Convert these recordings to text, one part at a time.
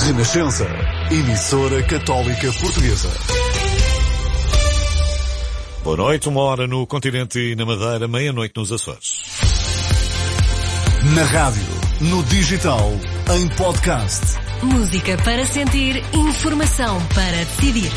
Renascença, emissora católica portuguesa. Boa noite, 1h no continente e na Madeira, meia-noite nos Açores. Na rádio, no digital, em podcast. Música para sentir, informação para decidir.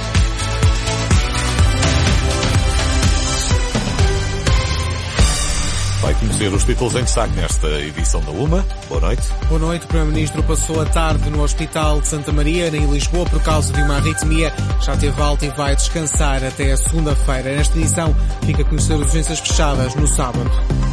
Vai conhecer os títulos em destaque nesta edição da UMA. Boa noite. Boa noite. O Primeiro-Ministro passou a tarde no Hospital de Santa Maria, em Lisboa, por causa de uma arritmia. Já teve alta e vai descansar até a segunda-feira. Nesta edição, fica a conhecer as urgências fechadas no sábado.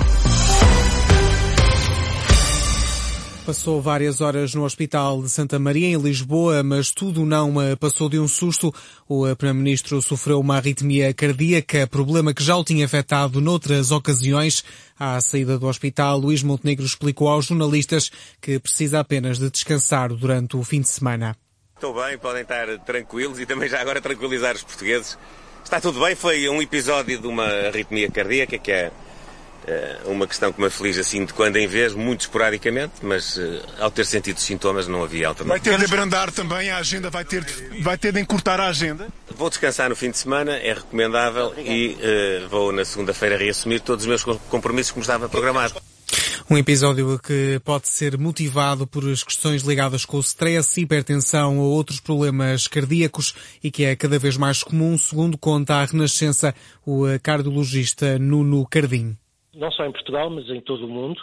Passou várias horas no Hospital de Santa Maria, em Lisboa, mas tudo não passou de um susto. O Primeiro-Ministro sofreu uma arritmia cardíaca, problema que já o tinha afetado noutras ocasiões. À saída do hospital, Luís Montenegro explicou aos jornalistas que precisa apenas de descansar durante o fim de semana. Estou bem, podem estar tranquilos e também já agora tranquilizar os portugueses. Está tudo bem, foi um episódio de uma arritmia cardíaca, que é uma questão que me aflige assim de quando em vez, muito esporadicamente, mas ao ter sentido os sintomas não havia alternativa. Vai ter de abrandar também a agenda, vai ter de encurtar a agenda? Vou descansar no fim de semana, é recomendável, e vou na segunda-feira reassumir todos os meus compromissos como estava programado. Um episódio que pode ser motivado por as questões ligadas com o stress, hipertensão ou outros problemas cardíacos e que é cada vez mais comum, segundo conta a Renascença o cardiologista Nuno Cardim. Não só em Portugal, mas em todo o mundo.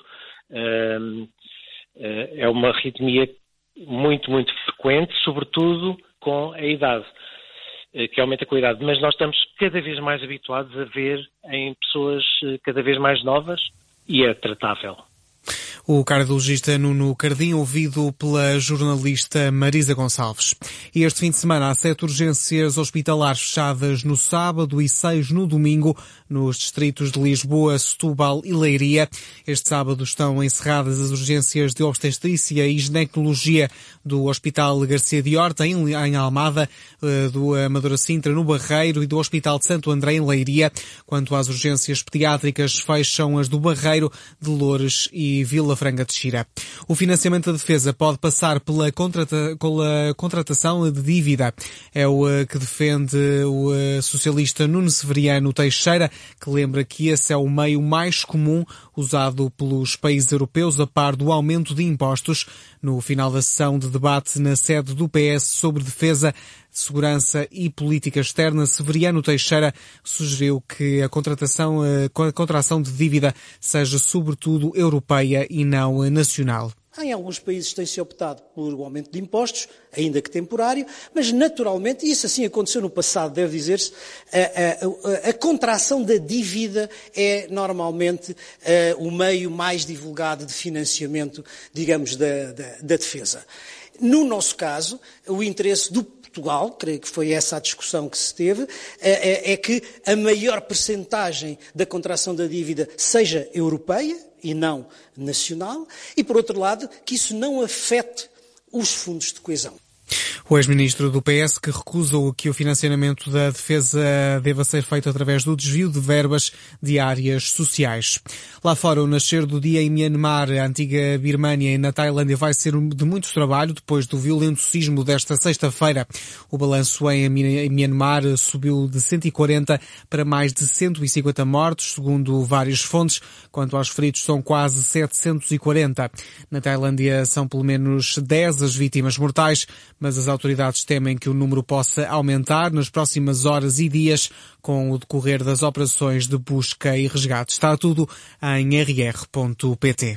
É uma arritmia muito, muito frequente, sobretudo com a idade, que aumenta com a idade. Mas nós estamos cada vez mais habituados a ver em pessoas cada vez mais novas e é tratável. O cardiologista Nuno Cardim, ouvido pela jornalista Marisa Gonçalves. E este fim de semana há 7 urgências hospitalares fechadas no sábado e 6 no domingo, nos distritos de Lisboa, Setúbal e Leiria. Este sábado estão encerradas as urgências de obstetrícia e ginecologia do Hospital Garcia de Horta, em Almada, do Amadora Sintra, no Barreiro, e do Hospital de Santo André, em Leiria. Quanto às urgências pediátricas, fecham as do Barreiro, de Loures e Vila Franca de Xira. O financiamento da defesa pode passar pela contratação de dívida. É o que defende o socialista Nuno Severiano Teixeira, que lembra que esse é o meio mais comum usado pelos países europeus, a par do aumento de impostos. No final da sessão de debate na sede do PS sobre defesa, segurança e política externa, Severiano Teixeira sugeriu que a contração de dívida seja sobretudo europeia e não nacional. Em alguns países tem-se optado por o aumento de impostos, ainda que temporário, mas naturalmente, e isso assim aconteceu no passado, deve dizer-se, a contração da dívida é normalmente o meio mais divulgado de financiamento, digamos, da defesa. No nosso caso, o interesse do Portugal, creio que foi essa a discussão que se teve, é que a maior percentagem da contração da dívida seja europeia e não nacional, e por outro lado, que isso não afete os fundos de coesão. O ex-ministro do PS que recusa que o financiamento da defesa deva ser feito através do desvio de verbas de áreas sociais. Lá fora, o nascer do dia em Myanmar, a antiga Birmânia, e na Tailândia, vai ser de muito trabalho depois do violento sismo desta sexta-feira. O balanço em Myanmar subiu de 140 para mais de 150 mortos, segundo várias fontes. Quanto aos feridos, são quase 740. Na Tailândia são pelo menos 10 as vítimas mortais, mas as autoridades temem que o número possa aumentar nas próximas horas e dias com o decorrer das operações de busca e resgate. Está tudo em rr.pt.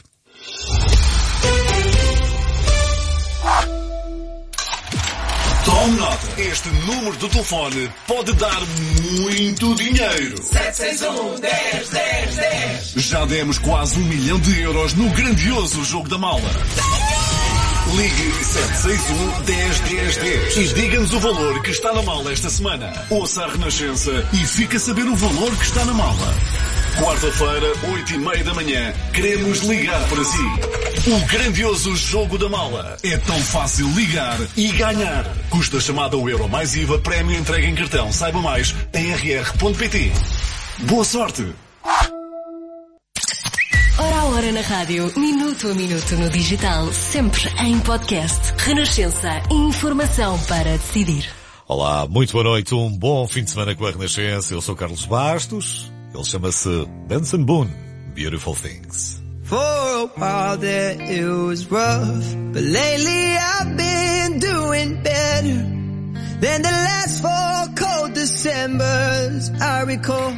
Tome nota. Este número de telefone pode dar muito dinheiro. 761-10-10-10. Já demos quase 1 milhão de euros no grandioso Jogo da Mala. Ligue 761-10-10-10 e diga-nos o valor que está na mala esta semana. Ouça a Renascença e fique a saber o valor que está na mala. Quarta-feira, 8h30 da manhã, queremos ligar para si. O grandioso Jogo da Mala. É tão fácil ligar e ganhar. Custa chamada €1 mais IVA, prémio entregue em cartão. Saiba mais em rr.pt. Boa sorte! Hora a hora. hora na rádio, minuto a minuto no digital, sempre em podcast. Renascença. Informação para decidir. Olá, muito boa noite. Um bom fim de semana com a Renascença. Eu sou Carlos Bastos. Ele chama-se Benson Boone. Beautiful Things. For a while there it was rough, but lately I've been doing better than the last 4 cold Decembers I recall.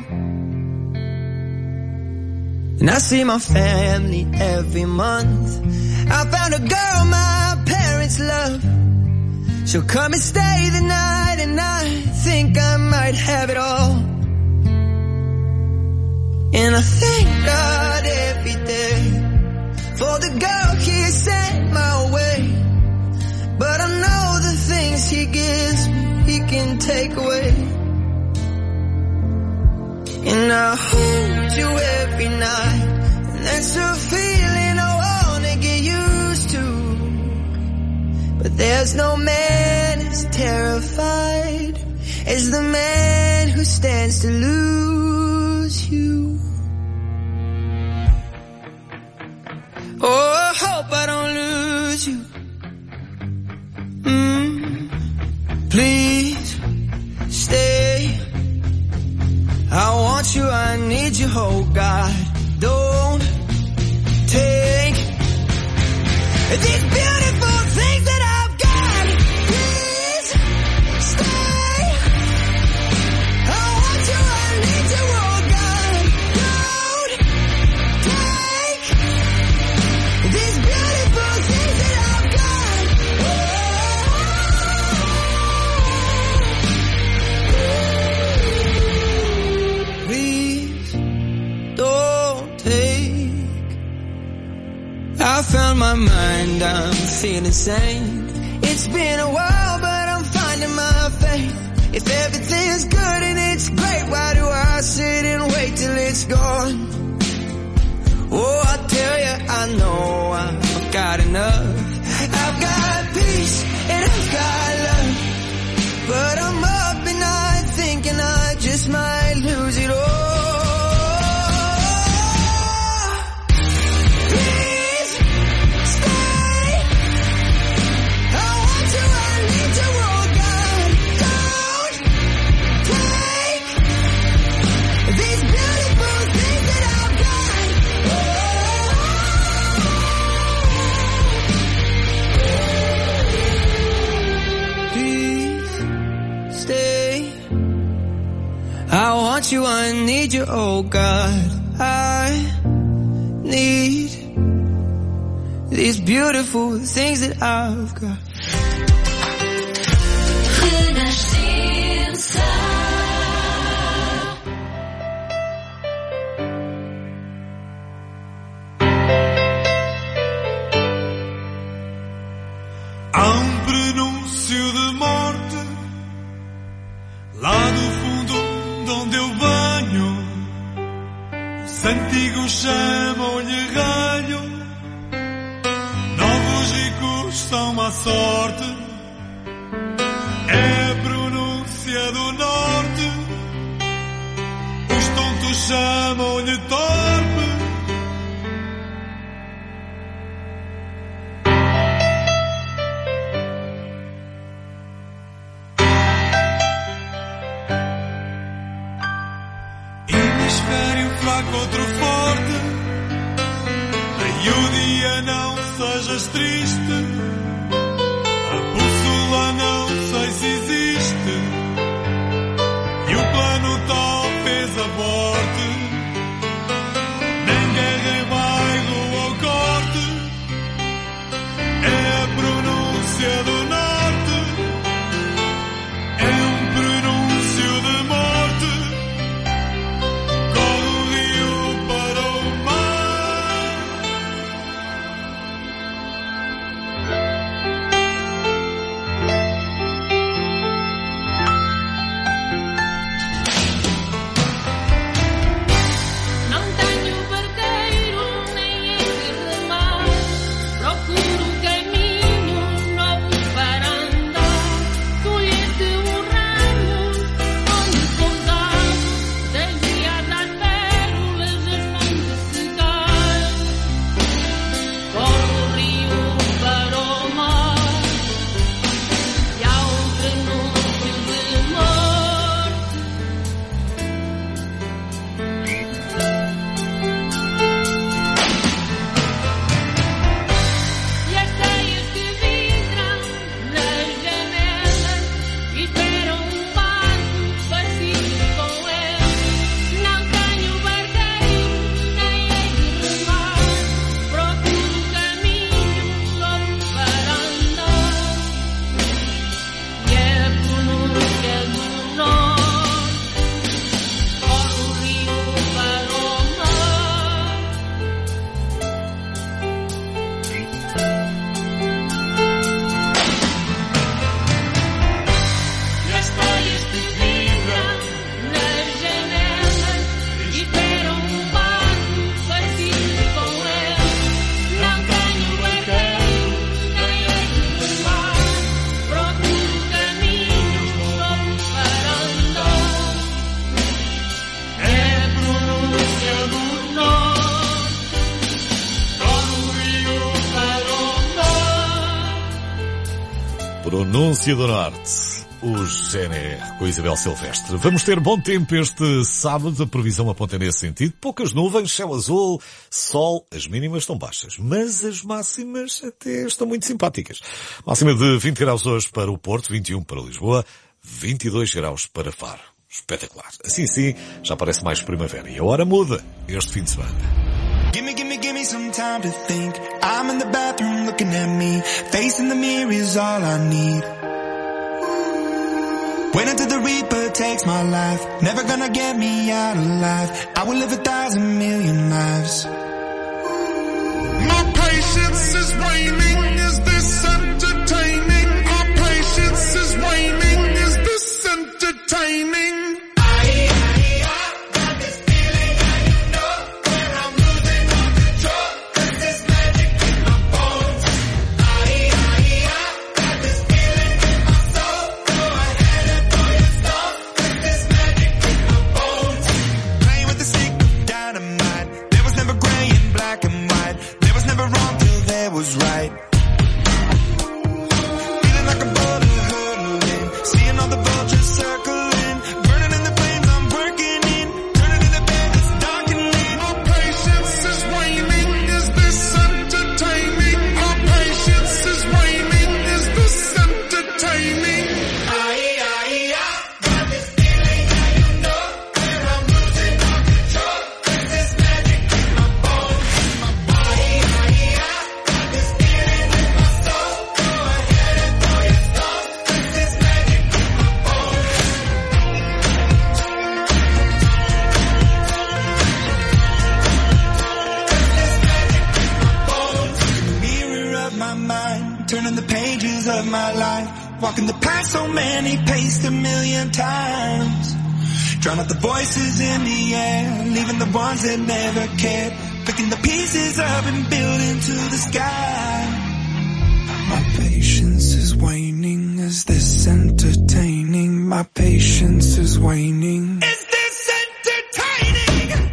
And I see my family every month. I found a girl my parents love. She'll come and stay the night, and I think I might have it all. And I thank God every day for the girl He sent my way. But I know the things He gives me, He can take away. And I hold you every night, and that's a feeling I wanna get used to. But there's no man as terrified as the man who stands to lose you. Oh, I hope I don't lose you. Please stay. I want you, I need you, oh God. Don't take these beautiful things that I've got. Please stay. I want you, I need you, oh God. Don't take these beautiful things that I've got. Please don't take. I found my mind, I'm feeling sane. It's been a while, but I'm finding my faith. If everything's good and it's great, why do I sit and wait till it's gone? Oh, I tell you, I know I've got enough. I've got peace and I've got love. But I'm up at night thinking I just might lose it all. Please stay. I want you, I need you, oh God. Don't take these beautiful things that I've got. Please stay. I want you, I need you, oh God. I need these beautiful things that I've got. Há um prenúncio de morte lá do fundo de onde eu venho. Os antigos chamam-lhe ralho, novos ricos são má sorte. É a pronúncia do norte, os tontos chamam-lhe torpe. Outro forte, e o dia não sejas triste, a bússola não sei se existe, e o plano talvez aborte, nem guerra em bairro ou corte, é a pronúncia do norte, é um pronúncio de morte. Pronúncia do Norte. O GNR com Isabel Silvestre. Vamos ter bom tempo este sábado. A previsão aponta nesse sentido. Poucas nuvens, céu azul, sol. As mínimas estão baixas, mas as máximas até estão muito simpáticas. Máxima de 20 graus hoje para o Porto, 21 para Lisboa, 22 graus para Faro. Espetacular. Assim sim, já parece mais primavera. E a hora muda este fim de semana. Give me some time to think. I'm in the bathroom looking at me. Facing the mirror is all I need. Wait until the Reaper takes my life. Never gonna get me out alive. I will live 1,000 million lives. My patience is waning. Is this entertaining? My patience is waning. Is this entertaining? Was right. Feeling like a bullet hurtling, seeing all the vultures circling, burning in the flames I'm working in, turning in the bed it's darkening. My patience is waning, is this entertaining? My patience is waning, is this entertaining? Got this feeling that you know, when I'm losing all control, there's this magic in my bones, in my body. Turning the pages of my life, walking the path so many paced 1,000,000 times. Drown out the voices in the air, leaving the ones that never cared, picking the pieces up and building to the sky. My patience is waning. Is this entertaining? My patience is waning. Is this entertaining?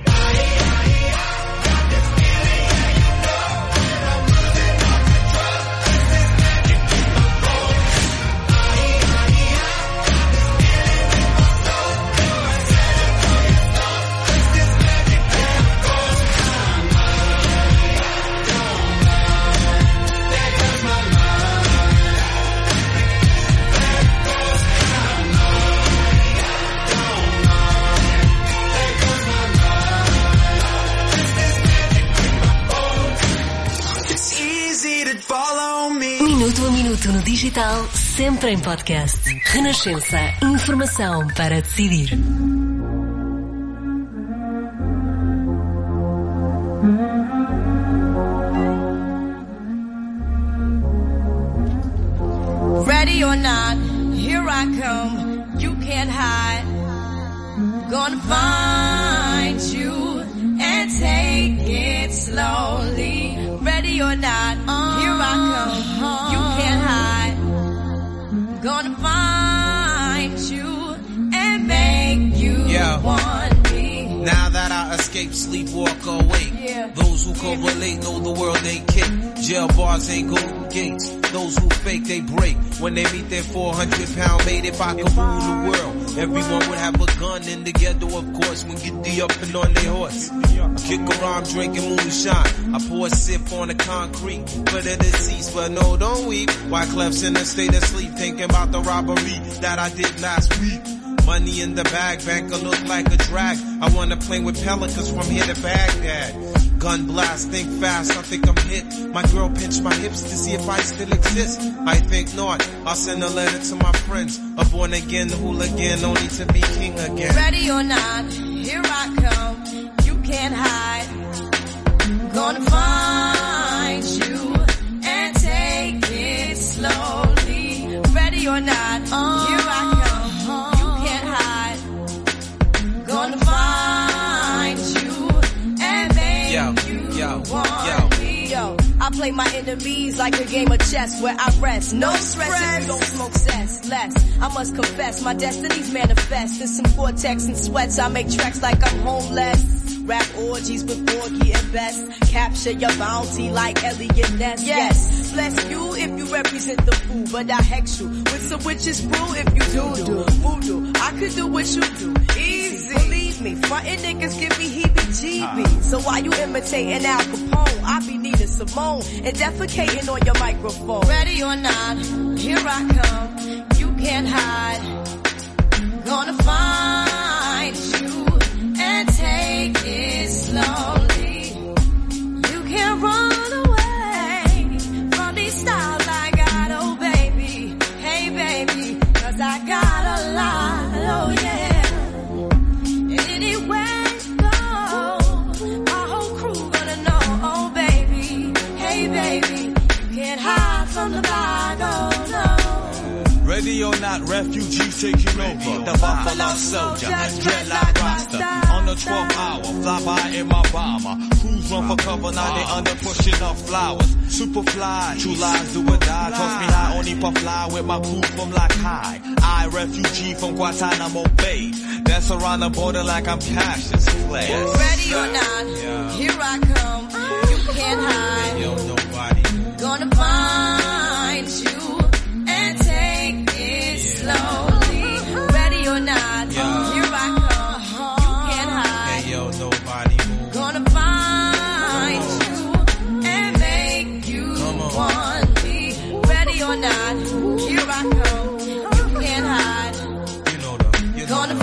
Minuto a minuto no digital, sempre em podcast. Renascença. Informação para decidir. Ready or not, here I come. You can't hide. Gonna find you and take it slowly. Ready or not, here I come. You can't hide. Gonna find you and make you want me. Now that I escape, sleep, walk awake. Those who correlate know the world ain't kick. Jail bars ain't golden gates. Those who fake, they break. When they meet their 400-pound mate, if I could rule the world, everyone would have a gun in the ghetto, of course, when get the up and on their horse. I kick around drinking moonshine. I pour a sip on the concrete for the deceased, but no, don't weep. Wyclef's in a state of sleep, thinking about the robbery that I did last week. Money in the bag, banker look like a drag. I wanna play with pelicans from here to Baghdad. Gun blast, think fast, I think I'm hit. My girl pinched my hips to see if I still exist. I think not, I'll send a letter to my friends. A born again hooligan, only to be king again. Ready or not, here I come. You can't hide. Gonna find you and take it slowly. Ready or not, here I come. Gonna find you and make you want me. Yo, I play my enemies like a game of chess where I rest. No stress if you don't smoke cess. Less, I must confess, my destinies manifest. In some Cortex and sweats, I make tracks like I'm homeless. Rap orgies with Borgie and Best. Capture your bounty like Elliot Ness. Yes, bless you if you represent the fool, but I hex you with some witches brew if you do voodoo. I could do what you do, easy. Believe me, frontin' niggas give me heebie-jeebies. So why you imitating Al Capone? I be needing Simone and defecating on your microphone. Ready or not, here I come. You can't hide. Gonna find you and take it slowly. You can't run away from these styles I got, oh baby. Hey baby, 'cause I got a lot, oh yeah. And anywhere you go, my whole crew gonna know, oh baby. Hey baby, you can't hide from the bag, oh no. Ready or not, refugees taking over. The Buffalo Soldier, dreadlock roster. On the 12th hour, fly by in my bomber. Crews run for cover, now they under pushing up flowers. Super fly, true lies do or die. Toss me high, only puff fly with my crew from like high. I, refugee from Guantanamo Bay. Dance around the border like I'm Cassius Clay. Ready or not, here I come. You can't hide. Yo, nobody. Gonna find you and take it slowly. Ready or not, here I come. You can't hide. Hey, yo, nobody move. Gonna find you and make you want me. Ready or not, here I come. You can't hide. Gonna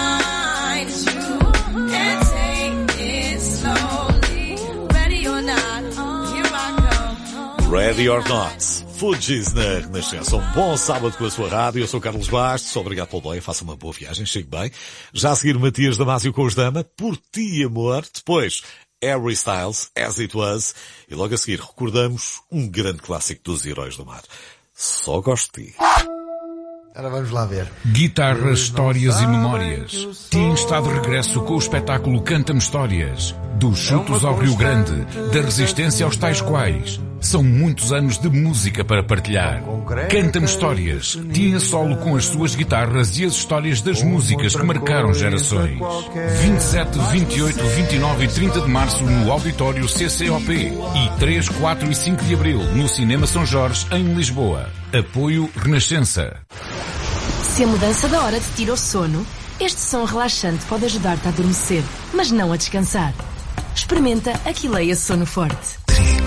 find you and take it slowly. Ready or not, here I come. Ready or not. Fugees na Renascença. Um bom sábado com a sua rádio. Eu sou Carlos Bastos. Obrigado pelo bem. Faça uma boa viagem. Chegue bem. Já a seguir Matias Damasio com os Dama. Por Ti, Amor. Depois Harry Styles, As It Was. E logo a seguir recordamos um grande clássico dos Heróis do Mar. Só Gosto de Ti. Agora vamos lá ver. Guitarras, histórias e memórias. Tim está de regresso com o espetáculo Canta-me Histórias. Dos chutos ao Rio Grande, da resistência aos tais quais. São muitos anos de música para partilhar. Canta-me Histórias. Tim a solo com as suas guitarras e as histórias das músicas que marcaram gerações. 27, 28, 29 e 30 de março no Auditório CCOP. E 3, 4 e 5 de abril no Cinema São Jorge, em Lisboa. Apoio Renascença. Se a mudança da hora te tira o sono, este som relaxante pode ajudar-te a adormecer, mas não a descansar. Experimenta Aquileia Sono Forte,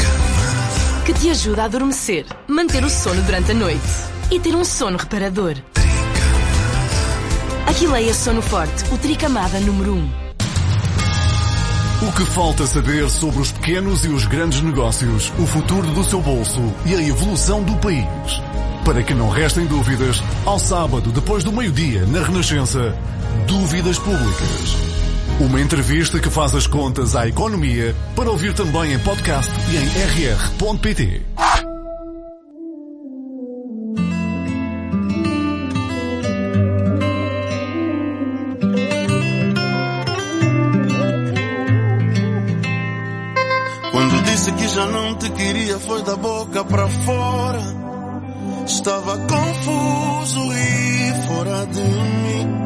que te ajuda a adormecer, manter o sono durante a noite e ter um sono reparador. Aquileia Sono Forte, o tricamada número 1. O que falta saber sobre os pequenos e os grandes negócios, o futuro do seu bolso e a evolução do país. Para que não restem dúvidas, ao sábado, depois do meio-dia, na Renascença, Dúvidas Públicas. Uma entrevista que faz as contas à economia, para ouvir também em podcast e em rr.pt. Quando disse que já não te queria, foi da boca para fora. Estava confuso e fora de mim.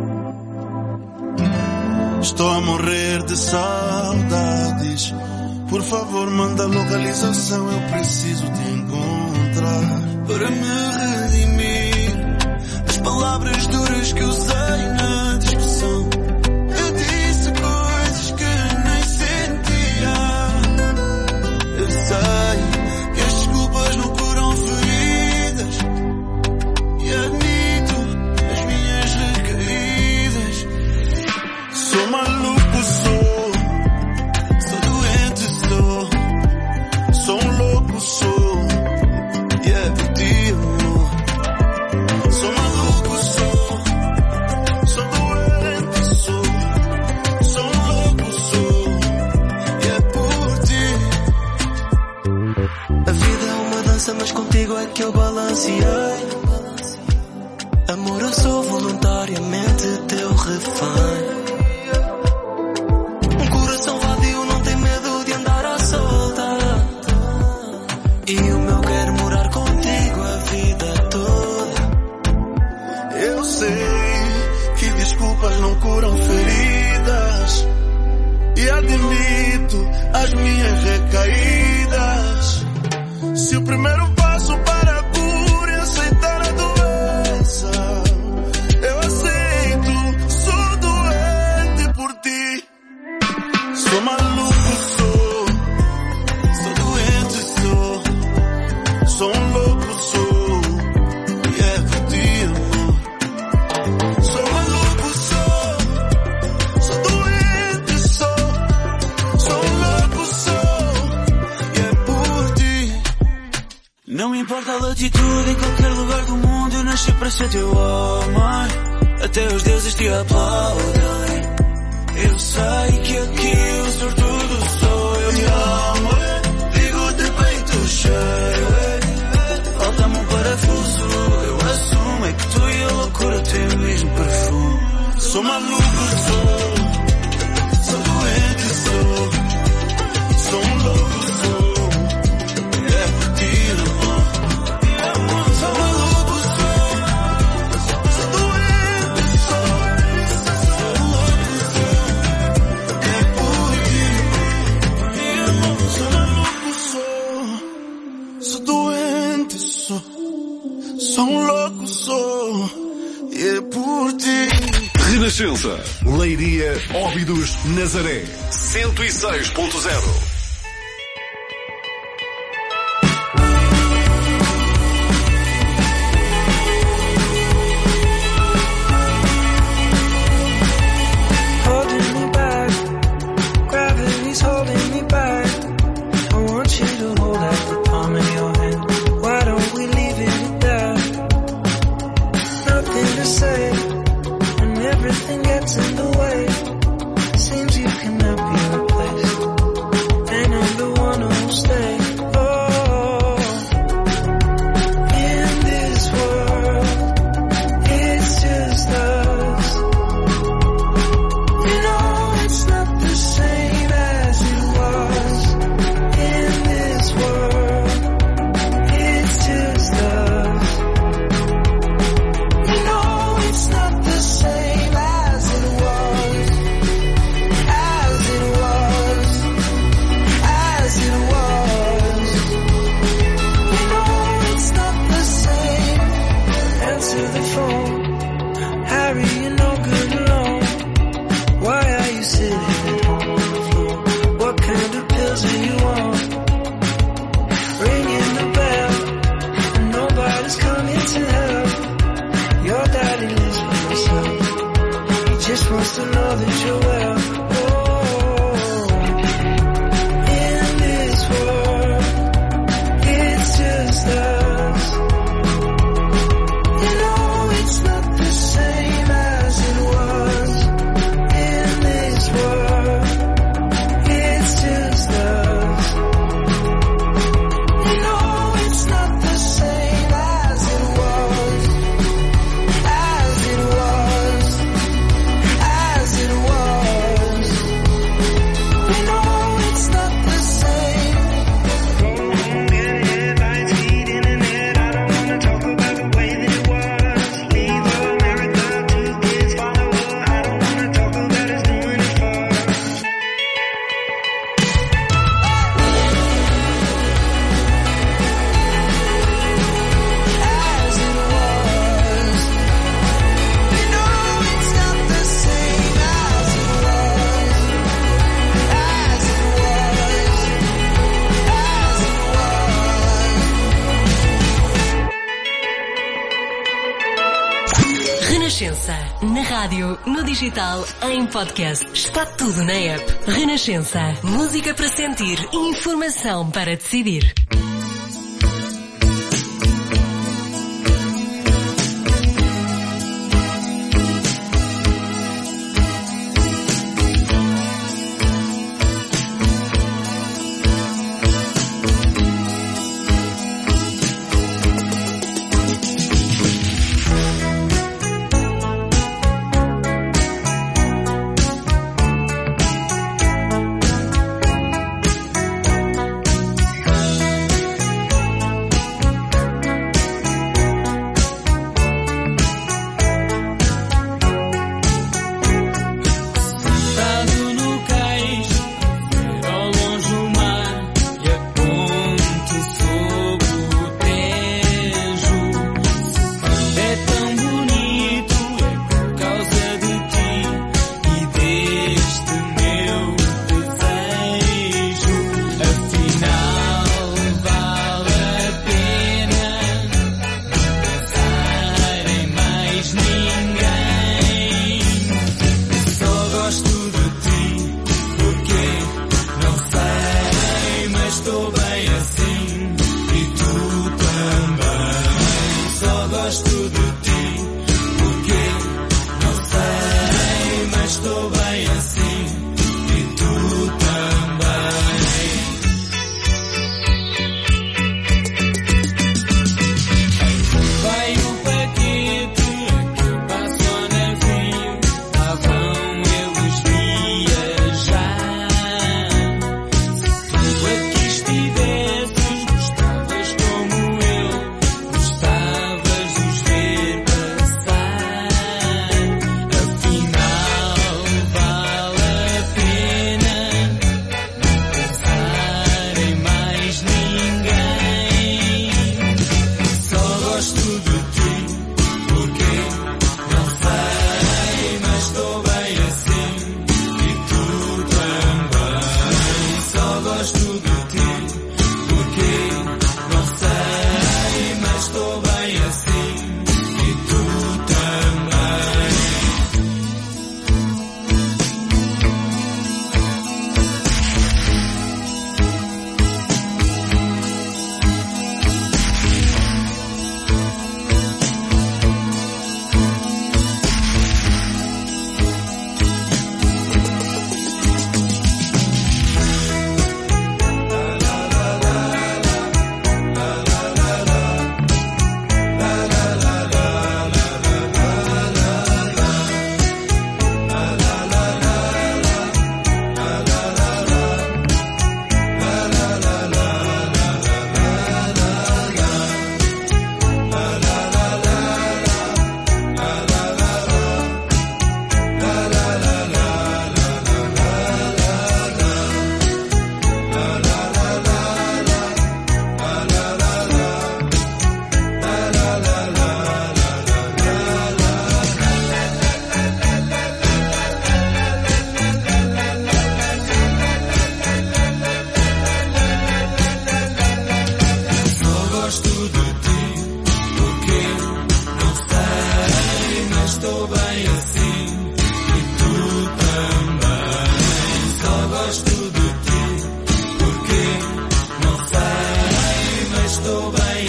Estou a morrer de saudades. Por favor, manda a localização. Eu preciso te encontrar para me redimir das palavras duras que usei na discussão. Eu disse coisas que nem sentia. Eu sei que as desculpas não curam feridas e admito as minhas recaídas. Sou maluco, sou doente, sou um louco, e é por ti, amor. Sou maluco, sou doente, sou um louco, e é por ti. A vida é uma dança, mas contigo é que eu balanceei. Amor, eu sou voluntariamente teu refém. Um coração vadio não tem medo de andar à solta. E o meu quer morar contigo a vida toda. Eu sei que desculpas não curam feridas e admito as minhas recaídas. Se o primeiro passo para importa a latitude, em qualquer lugar do mundo eu nasci para ser teu homem. Até os deuses te aplaudem. Eu sei que aqui o sortudo sou eu. Te amo, digo de peito cheio. Falta-me um parafuso, eu assumo. É que tu e a loucura têm o mesmo perfume. Sou maluco, sou doente, sou um louco, é por ti, amor. Sou maluco, sou doente, sou louco, é por ti, amor. Sou maluco, sou doente, sou um louco, é por ti. Renascença, Leiria, Óbidos, Nazaré, 106.0. Na rádio, no digital, em podcast. Está tudo na app. Renascença. Música para sentir. Informação para decidir.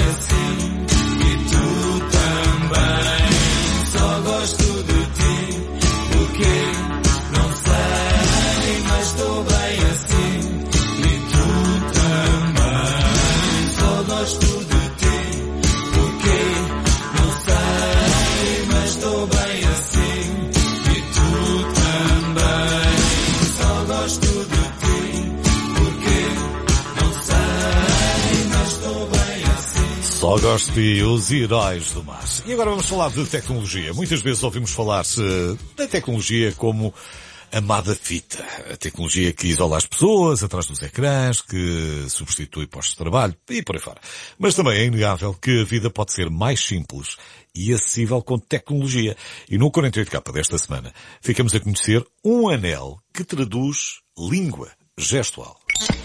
assim, e tu também. Só gosto de ti, porque não sei, mas estou bem assim, e tu também. Só gosto de ti, porque não sei, mas estou bem assim, e tu também. Só gosto de ti, porque não sei, mas estou bem assim. Só gosto de os heróis do mar. E agora vamos falar de tecnologia. Muitas vezes ouvimos falar-se da tecnologia como amada fita. A tecnologia que isola as pessoas atrás dos ecrãs, que substitui postos de trabalho e por aí fora. Mas também é inegável que a vida pode ser mais simples e acessível com tecnologia. E no 48K desta semana ficamos a conhecer um anel que traduz língua gestual.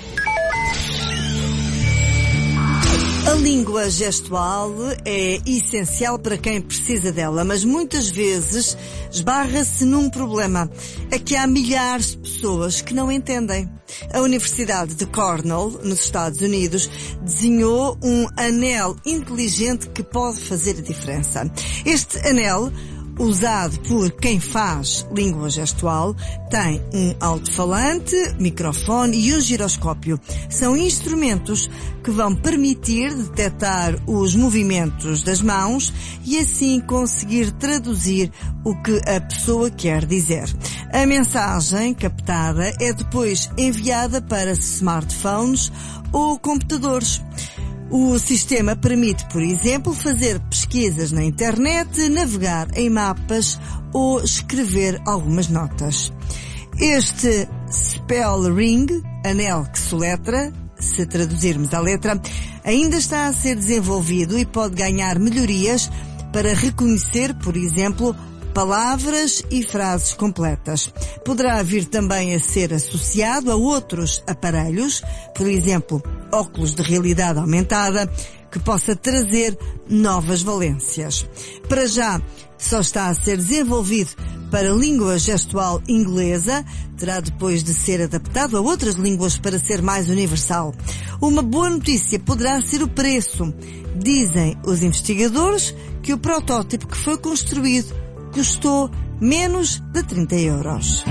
A língua gestual é essencial para quem precisa dela, mas muitas vezes esbarra-se num problema. É que há milhares de pessoas que não entendem. A Universidade de Cornell, nos Estados Unidos, desenhou um anel inteligente que pode fazer a diferença. Este anel, usado por quem faz língua gestual, tem um alto-falante, microfone e um giroscópio. São instrumentos que vão permitir detectar os movimentos das mãos e assim conseguir traduzir o que a pessoa quer dizer. A mensagem captada é depois enviada para smartphones ou computadores. O sistema permite, por exemplo, fazer pesquisas na internet, navegar em mapas ou escrever algumas notas. Este spell ring, anel que soletra, se traduzirmos a letra, ainda está a ser desenvolvido e pode ganhar melhorias para reconhecer, por exemplo, palavras e frases completas. Poderá vir também a ser associado a outros aparelhos, por exemplo, óculos de realidade aumentada, que possa trazer novas valências. Para já, só está a ser desenvolvido para língua gestual inglesa, terá depois de ser adaptado a outras línguas para ser mais universal. Uma boa notícia poderá ser o preço. Dizem os investigadores que o protótipo que foi construído custou menos de 30 euros.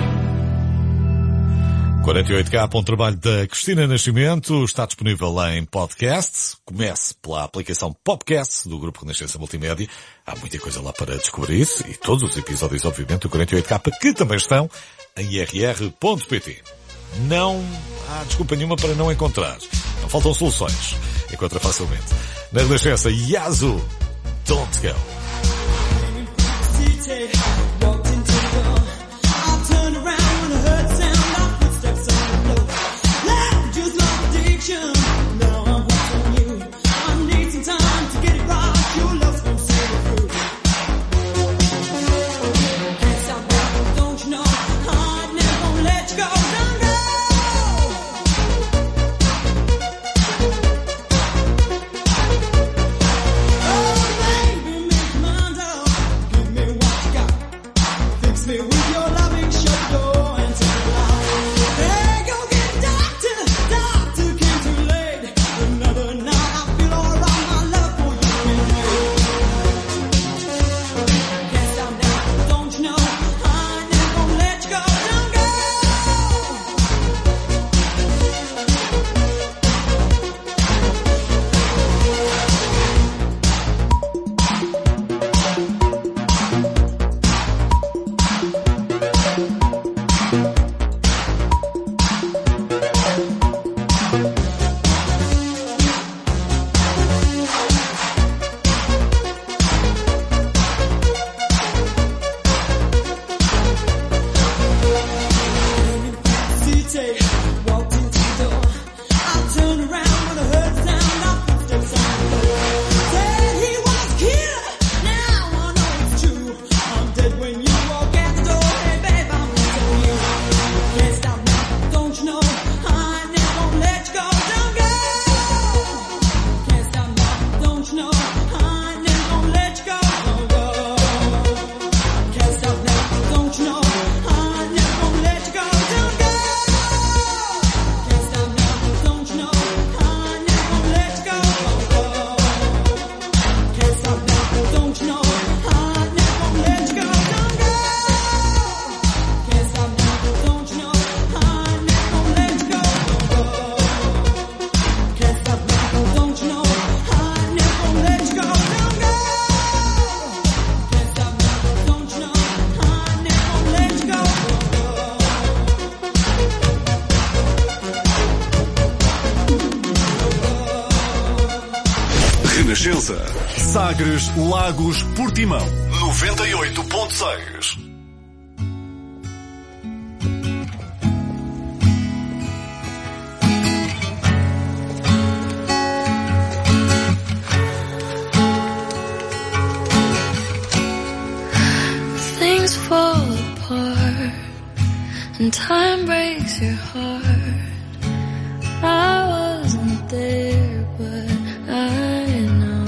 48K, um trabalho da Cristina Nascimento, está disponível em podcast. Comece pela aplicação Popcast do Grupo Renascença Multimédia. Há muita coisa lá para descobrir e todos os episódios, obviamente, do 48K, que também estão em irr.pt. Não há desculpa nenhuma para não encontrar. Não faltam soluções. Encontra facilmente. Na Renascença, Yazoo, Don't Go. Walked into the door. I turned around when I heard the sound of footsteps on the floor. Laugh, just like addiction. Now I'm hooked on you. I need some time to get it right. Your love's gonna see me through. Can't stop walking, don't you know? I'm never gonna let you go. Don't go. Oh, baby, make your mind up. Give me what you got. Sagres, Lagos, Portimão. 98.6. Things fall apart and time breaks your heart. I wasn't there, but I know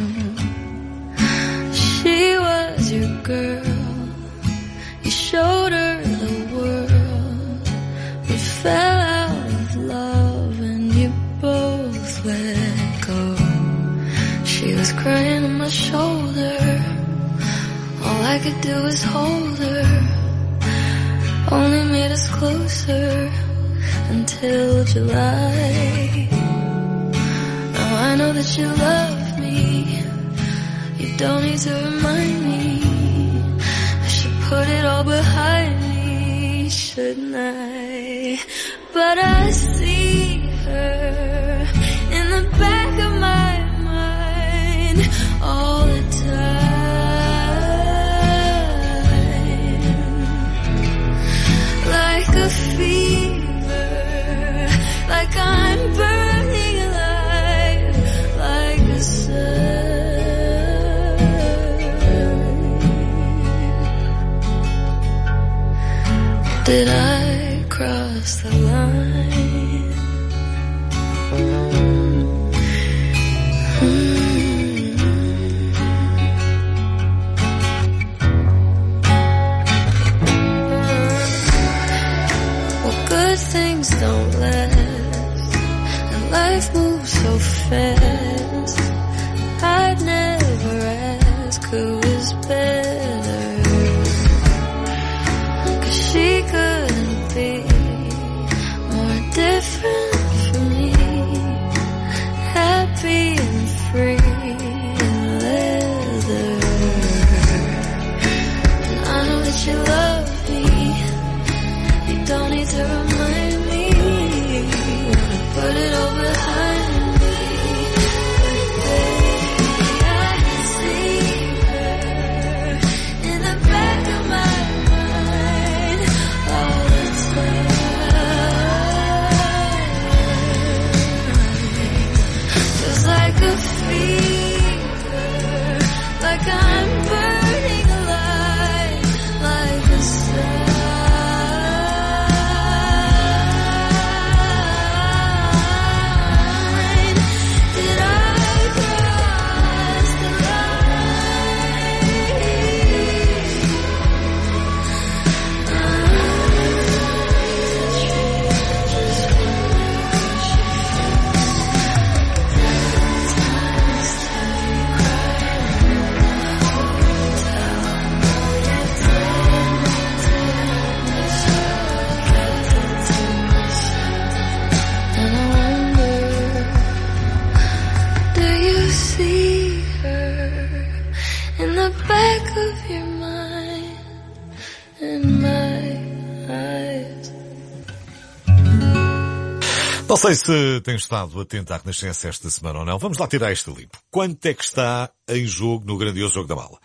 she was your girl. You showed her the world. We fell out of love and you both let go. She was crying on my shoulder. All I could do was hold her. Only made us closer until July. Now I know that you love me. You don't need to remind me. I should put it all behind me, shouldn't I? But I see her in the back of my mind all the time. Like a fever, like I'm burning alive, like a sun. Did I cross the line? Good things don't last, and life moves so fast. I'd never ask who was better, 'cause she couldn't be more different from me. Happy and free in leather. And I know that you love me. You don't need to remind me. Put it all behind me. I see her in the back of my mind all the time. Feels like a fever, like I'm burning alive, like the sun. Não sei se tem estado atento à Renascença esta semana ou não. Vamos lá tirar este limpo. Quanto é que está em jogo no grandioso jogo da mala?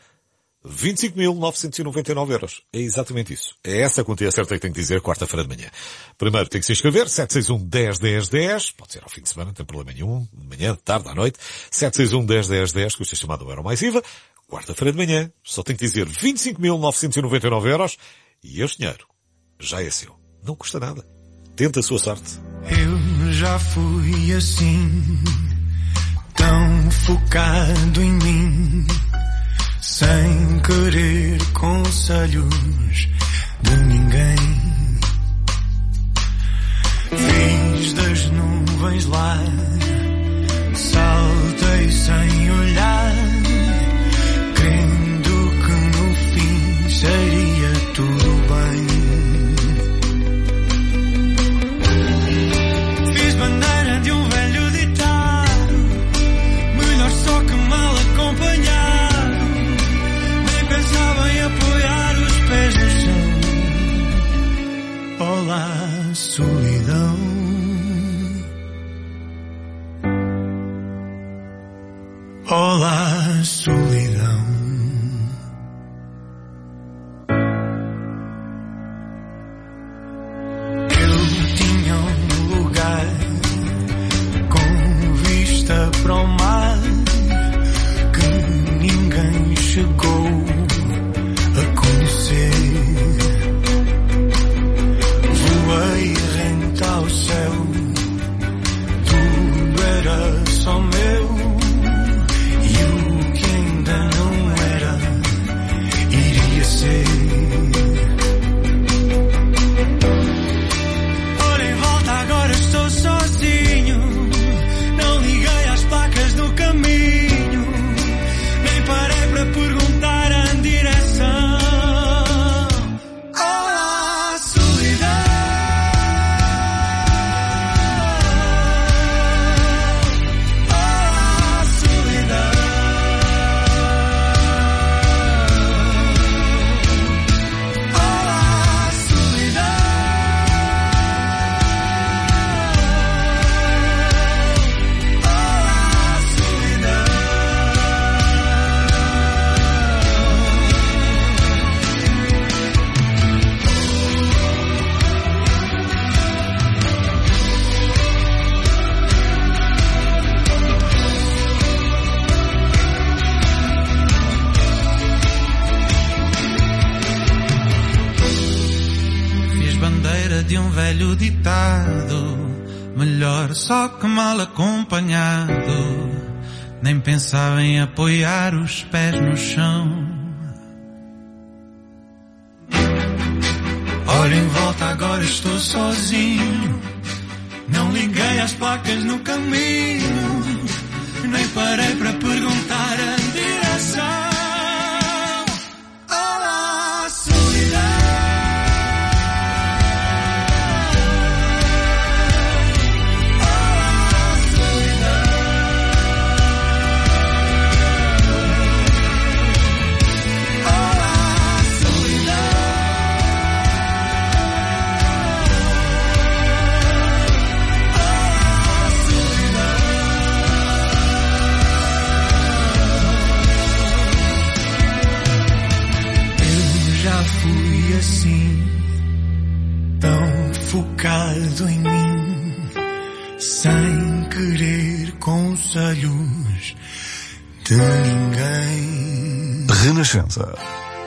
25.999 euros. É exatamente isso. É essa a quantia certa que tenho que dizer quarta-feira de manhã. Primeiro tem que se inscrever, 761-10-10-10. Pode ser ao fim de semana, não tem problema nenhum. De manhã, de tarde, à noite. 761-10-10-10, custa chamado Euro mais IVA. Quarta-feira de manhã, só tenho que dizer 25.999 euros. E este dinheiro já é seu. Não custa nada. Tenta a sua sorte. Eu já fui assim, tão focado em mim, sem querer conselhos de ninguém. Fiz das nuvens lá, saltei sem olhar, crendo que no fim seria tudo bem. Fiz bandeira de um velho ditado, melhor só que mal acompanhado. Nem pensava em apoiar os pés no chão. a solidão. Eu tinha um lugar com vista para o mar que ninguém chegou a conhecer. Voei rente ao céu, tudo era só meu. Olha em volta, agora estou sozinho. Não liguei às placas do caminho, nem parei para perguntar a direção. Olá, solidão. Olá, solidão. De um velho ditado, melhor só que mal acompanhado. Nem pensava em apoiar os pés no chão. Olha em volta, agora estou sozinho. Não liguei às placas no caminho, nem parei para perguntar a direção. Olá, solidão. Assim, tão focado em mim, sem querer conselhos de ninguém. Renascença.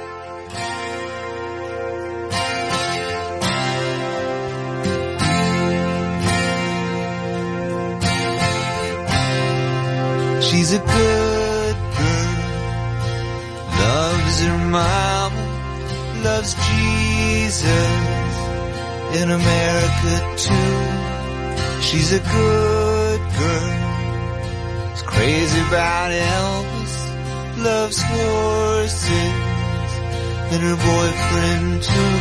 She's a good girl, loves her mama, loves Jesus in America too. She's a good girl, is crazy about Elvis, loves horses and her boyfriend too.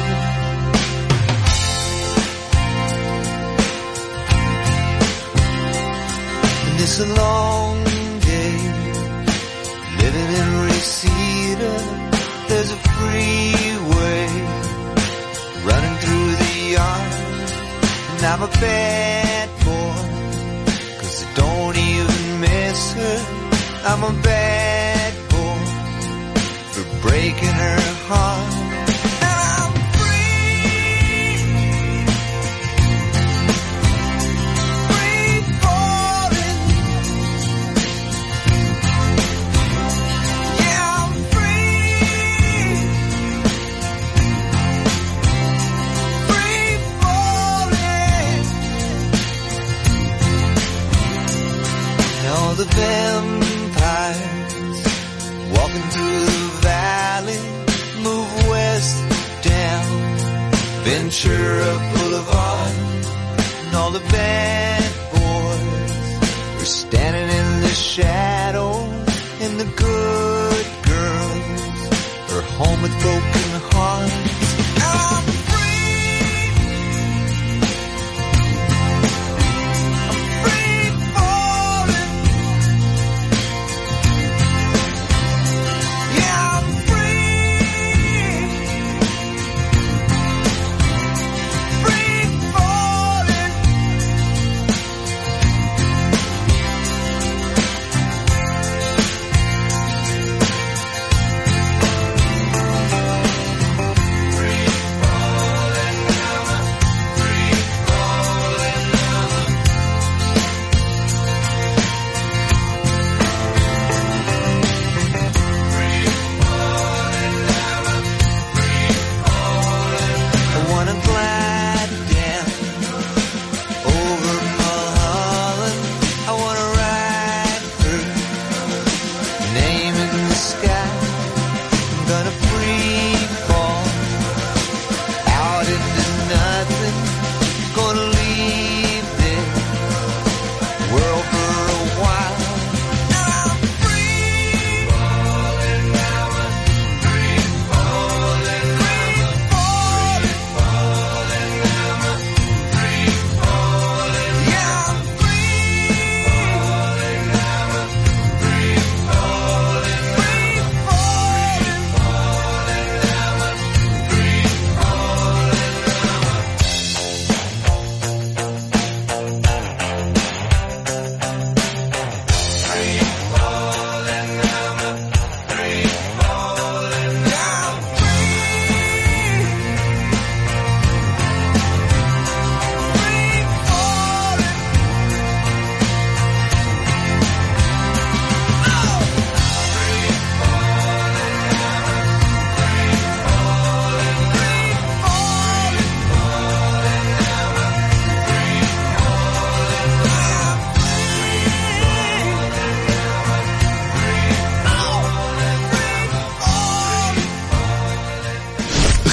And it's a long day living in Reseda. There's a freeway running through the yard, and I'm a bad boy, 'cause I don't even miss her. I'm a bad boy for breaking her heart. The vampires walking through the valley move west down Ventura Boulevard, and all the bad boys are standing in the shadow, and the good girls are home with broken hearts.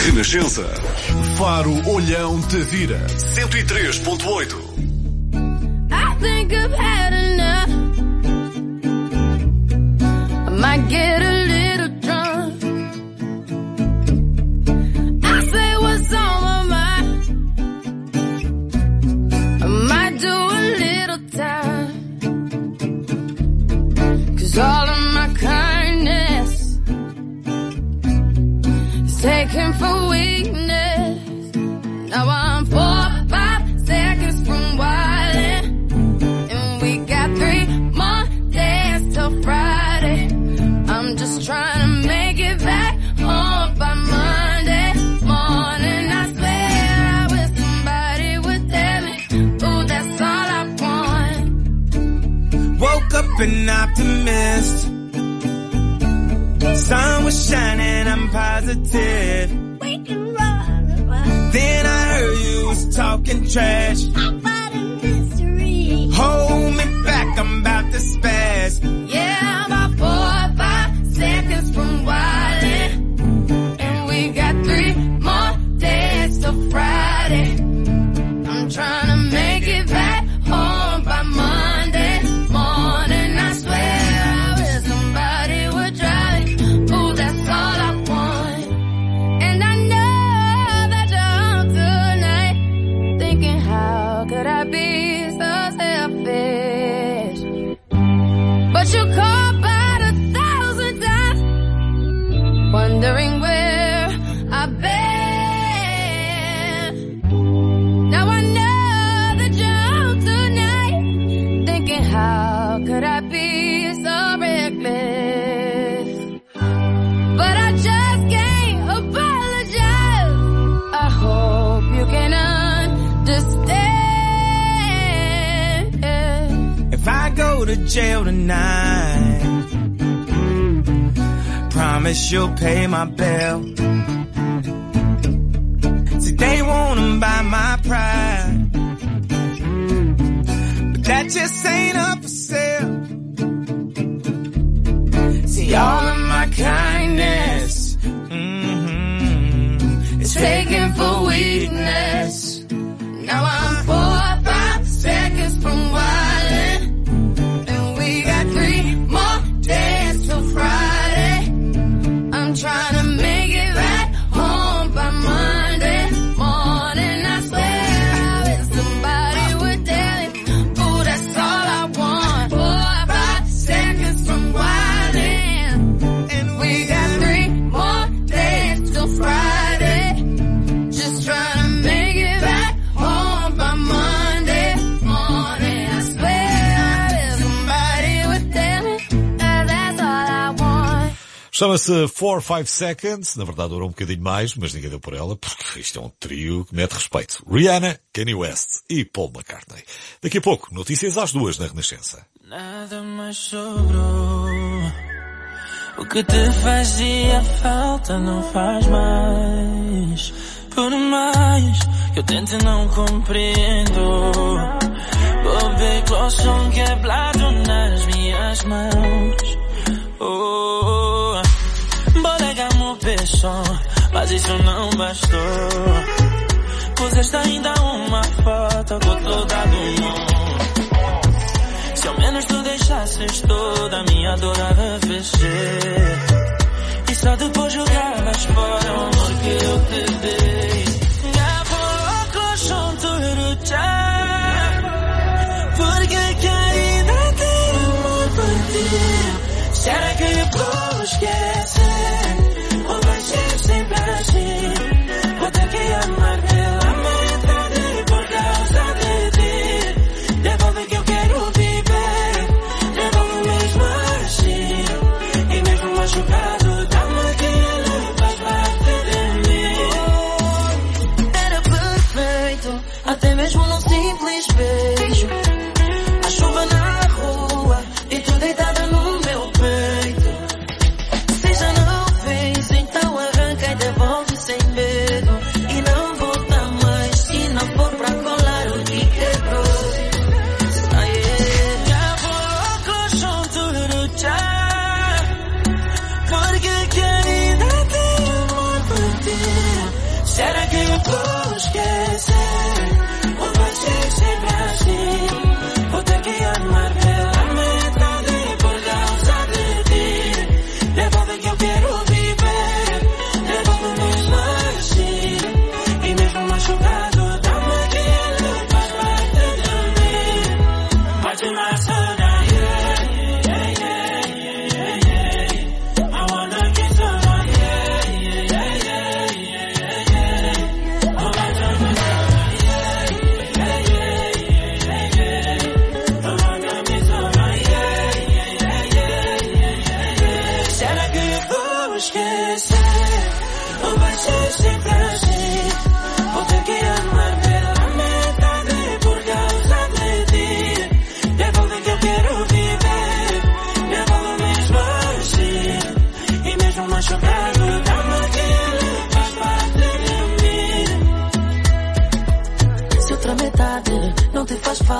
Renascença. Faro Olhão Tavira. 103.8. I think I've had enough. I might get a little drunk. I say what's on my mind. I might do a little time. 'Cause all of my kindness is taken for weakness. Now I'm 4 or 5 seconds from wildin'. And we got 3 more days till Friday. I'm just trying to make it back home by Monday morning. I swear I wish somebody would tell me, ooh, that's all I want. Woke up an optimist. Sun was shining, I'm positive. Then I heard you was talking trash. About a mystery. Hold me back, I'm about to spaz. Yeah, about 4 or 5 seconds from wildin'. And we got 3 more days till Friday. I'm trying to make it back home by Monday morning. I swear I wish somebody would drive me. Ooh, that's all I want. And I know that you're home tonight, thinking how could I be so selfish? But you called about 1,000 times, wondering where I've been. Now I know that you're home tonight, thinking how could I be so reckless? But I just can't apologize. I hope you can understand. If I go to jail tonight, promise you'll pay my bill. See, they wanna buy my pride, but that just ain't up for sale. See, all of my kindness is taken for weakness. Now I'm 4 or 5 seconds from wildin'. And we got 3 more days till Friday. I'm trying to make it back home by Monday morning. I swear I wish somebody would tell me, ooh, that's all I want. 4 or 5 seconds from wildin'. And we got 3 more days till Friday. Just trying to make it back home by Monday morning. I swear I wish somebody would tell me that that's all I want. Chama-se 4 or 5 Seconds. Na verdade durou um bocadinho mais, mas ninguém deu por ela, porque isto é um trio que mete respeito. Rihanna, Kanye West e Paul McCartney. Daqui a pouco, notícias às 2 na Renascença. Nada mais sobrou. O que te fazia falta não faz mais. Por mais eu tento não compreendo. Bobei com quebrado nas minhas mãos. Oh, bolegamos o pecho, mas isso não bastou. Puseste ainda uma foto com toda do mundo. Se ao menos tu deixasses toda a minha dor arrefecer, e só depois jogaras fora o amor que eu te dei. Porque querida ter amor por ti. Será que eu vou esquecer? Ou vai ser sempre assim? Vou ter que amar pela metade por causa de ti. Devolve que eu quero viver. Devolve mesmo assim. E mesmo machucado, dá-me aquilo, faz parte de mim. Era perfeito, até mesmo num simples beijo. A chuva na rua e tu deitada no meu peito. Se já não fez, então arranca e devolve sem medo. E não volta mais se não for pra colar o que quebrou. Já vou com tudo já. Por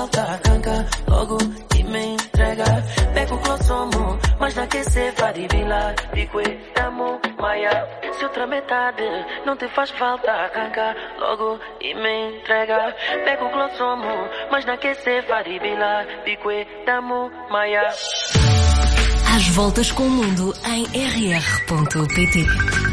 falta, arranca logo e me entrega. Pego o clossomo, mas na que se faribila, pique, damo, maia. Se outra metade não te faz falta, arranca logo e me entrega. Pego o clossomo, mas na que se faribila, pique, damo, maia. Às voltas com o mundo em rr.pt.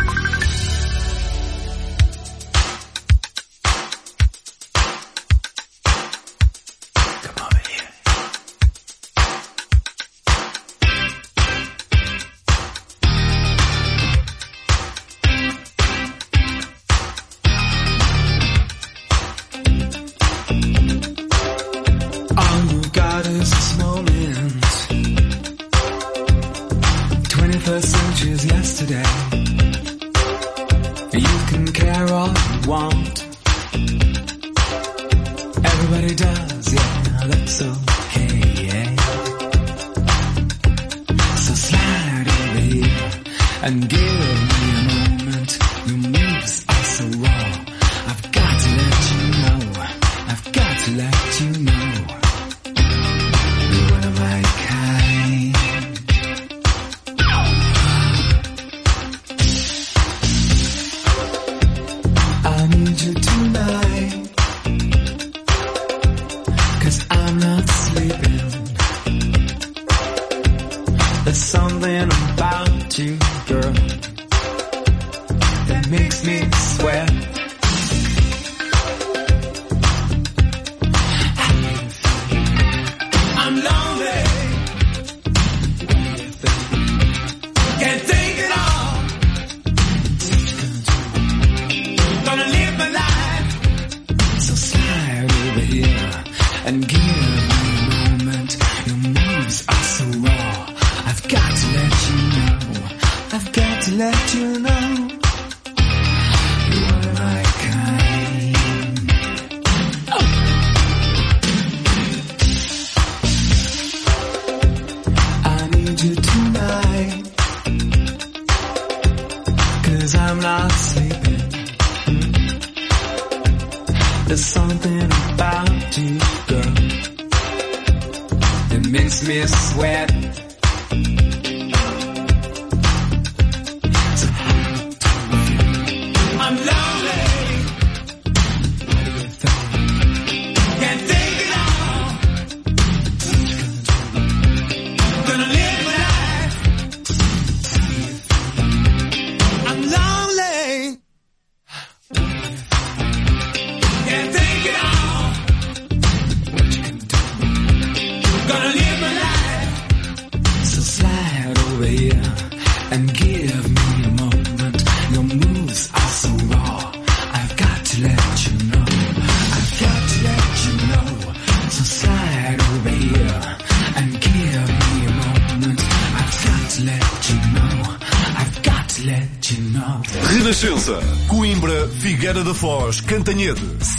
Renascença, Coimbra, Figueira da Foz, Cantanhede,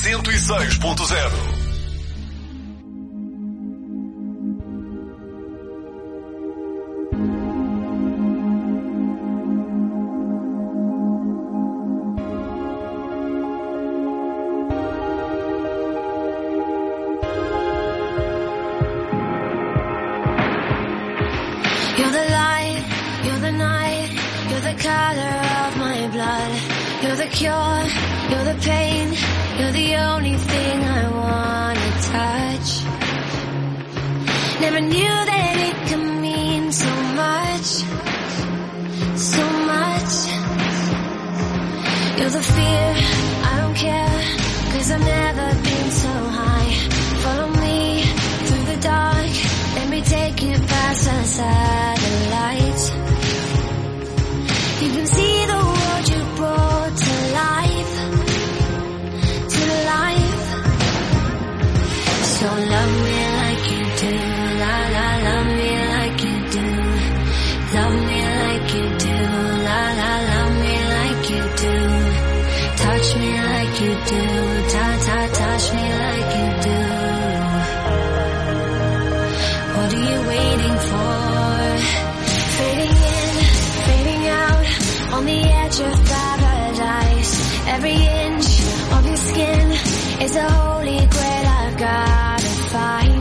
106.0. Every inch of your skin is a holy grail I've gotta find.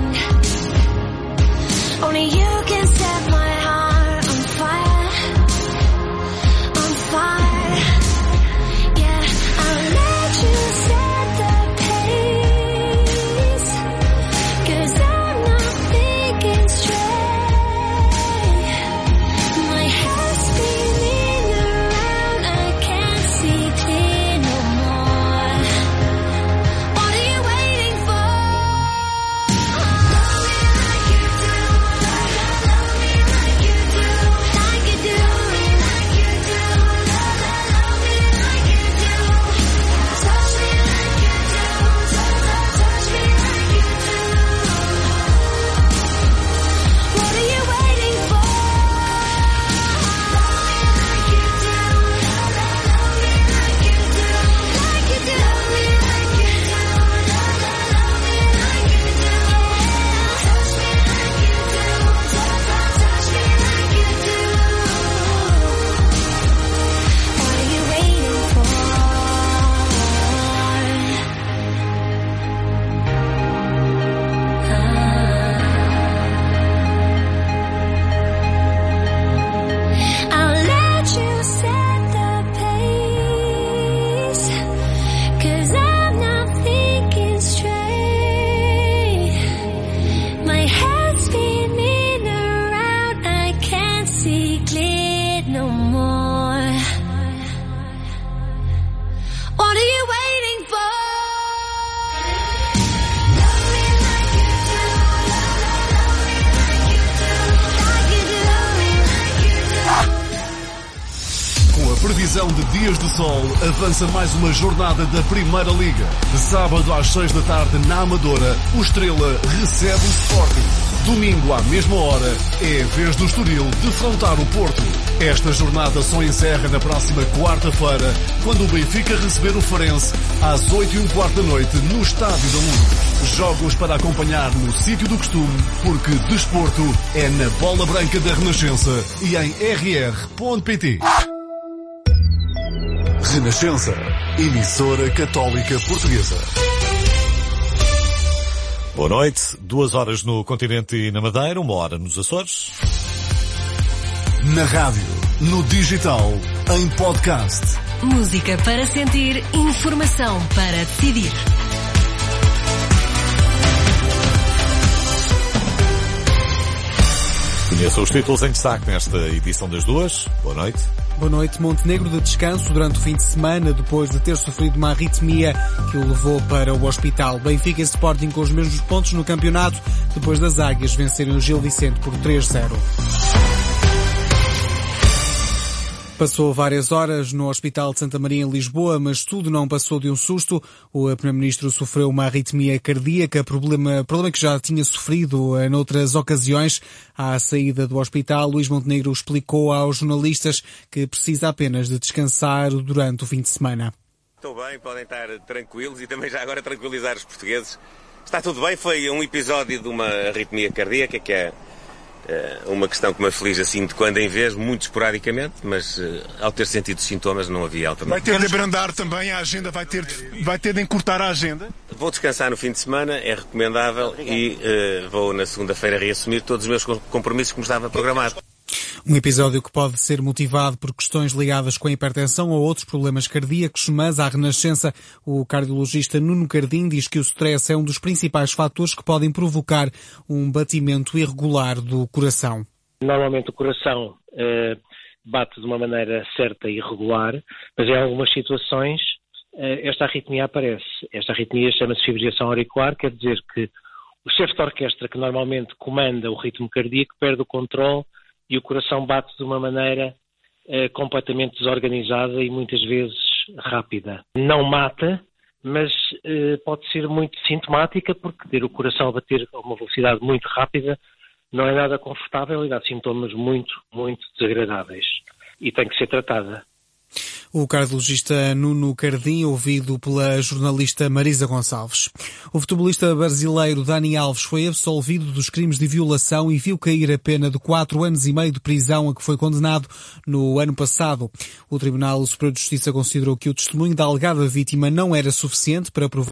Previsão de dias de sol, avança mais uma jornada da Primeira Liga. De sábado às 6 da tarde na Amadora, o Estrela recebe o Sporting. Domingo à mesma hora, é a vez do Estoril defrontar o Porto. Esta jornada só encerra na próxima quarta-feira, quando o Benfica receber o Farense às 8h15 da noite no Estádio da Luz. Jogos para acompanhar no sítio do costume, porque desporto é na Bola Branca da Renascença e em rr.pt. Renascença, emissora católica portuguesa. Boa noite, 2 horas no continente e na Madeira, 1 hora nos Açores. Na rádio, no digital, em podcast. Música para sentir, informação para decidir. Conheça os títulos em destaque nesta edição das 2. Boa noite. Boa noite. Montenegro de descanso durante o fim de semana, depois de ter sofrido uma arritmia que o levou para o hospital. Benfica e Sporting com os mesmos pontos no campeonato, depois das Águias vencerem o Gil Vicente por 3-0. Passou várias horas no Hospital de Santa Maria em Lisboa, mas tudo não passou de um susto. O Primeiro-Ministro sofreu uma arritmia cardíaca, problema que já tinha sofrido noutras ocasiões. À saída do hospital, Luís Montenegro explicou aos jornalistas que precisa apenas de descansar durante o fim de semana. Estou bem, podem estar tranquilos e também já agora tranquilizar os portugueses. Está tudo bem, foi um episódio de uma arritmia cardíaca, que é uma questão que me aflige assim de quando em vez, muito esporadicamente, mas ao ter sentido os sintomas não havia alternativa. Vai ter de abrandar também a agenda, vai ter de encurtar a agenda? Vou descansar no fim de semana, é recomendável, e vou na segunda-feira reassumir todos os meus compromissos como estava programado. Um episódio que pode ser motivado por questões ligadas com a hipertensão ou outros problemas cardíacos, mas à Renascença, o cardiologista Nuno Cardim diz que o stress é um dos principais fatores que podem provocar um batimento irregular do coração. Normalmente o coração bate de uma maneira certa e regular, mas em algumas situações esta arritmia aparece. Esta arritmia chama-se fibrilação auricular, quer dizer que o chefe de orquestra que normalmente comanda o ritmo cardíaco perde o controle e o coração bate de uma maneira completamente desorganizada e muitas vezes rápida. Não mata, mas pode ser muito sintomática, porque ter o coração a bater a uma velocidade muito rápida não é nada confortável e dá sintomas muito, muito desagradáveis. E tem que ser tratada. O cardiologista Nuno Cardim, ouvido pela jornalista Marisa Gonçalves. O futebolista brasileiro Dani Alves foi absolvido dos crimes de violação e viu cair a pena de 4 anos e meio de prisão a que foi condenado no ano passado. O Tribunal Superior de Justiça considerou que o testemunho da alegada vítima não era suficiente para provar